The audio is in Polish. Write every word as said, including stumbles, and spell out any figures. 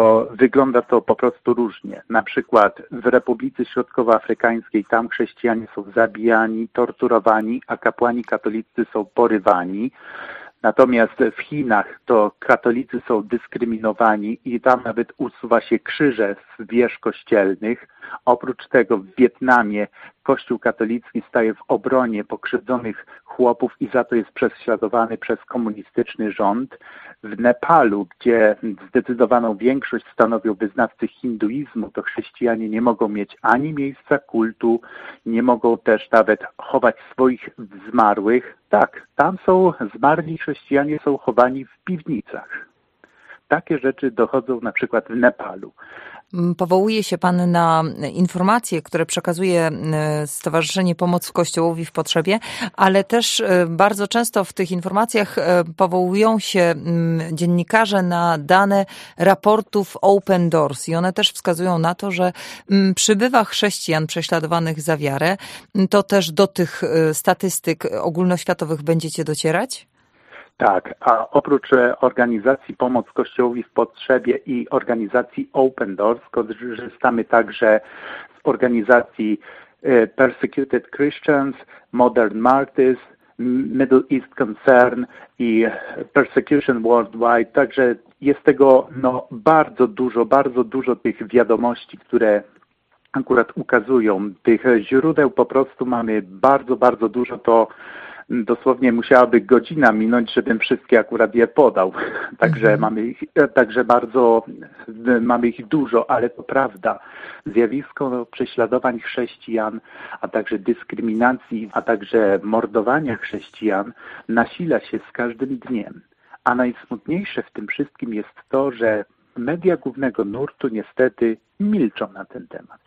to wygląda to po prostu różnie. Na przykład w Republice Środkowoafrykańskiej tam chrześcijanie są zabijani, torturowani, a kapłani katolicy są porywani. Natomiast w Chinach to katolicy są dyskryminowani i tam nawet usuwa się krzyże z wież kościelnych. Oprócz tego w Wietnamie Kościół katolicki staje w obronie pokrzywdzonych chłopów i za to jest prześladowany przez komunistyczny rząd. W Nepalu, gdzie zdecydowaną większość stanowią wyznawcy hinduizmu, to chrześcijanie nie mogą mieć ani miejsca kultu, nie mogą też nawet chować swoich zmarłych. Tak, tam są zmarli chrześcijanie, są chowani w piwnicach. Takie rzeczy dochodzą na przykład w Nepalu. Powołuje się Pan na informacje, które przekazuje Stowarzyszenie Pomoc Kościołowi w Potrzebie, ale też bardzo często w tych informacjach powołują się dziennikarze na dane raportów Open Doors i one też wskazują na to, że przybywa chrześcijan prześladowanych za wiarę. To też do tych statystyk ogólnoświatowych będziecie docierać? Tak, a oprócz organizacji Pomoc Kościołowi w Potrzebie i organizacji Open Doors korzystamy także z organizacji Persecuted Christians, Modern Martyrs, Middle East Concern i Persecution Worldwide. Także jest tego no, bardzo dużo, bardzo dużo tych wiadomości, które akurat ukazują. Tych źródeł po prostu mamy bardzo, bardzo dużo. To dosłownie musiałaby godzina minąć, żebym wszystkie akurat je podał. Także mhm. mamy ich, także bardzo, mamy ich dużo, ale to prawda. Zjawisko prześladowań chrześcijan, a także dyskryminacji, a także mordowania chrześcijan nasila się z każdym dniem. A najsmutniejsze w tym wszystkim jest to, że media głównego nurtu niestety milczą na ten temat.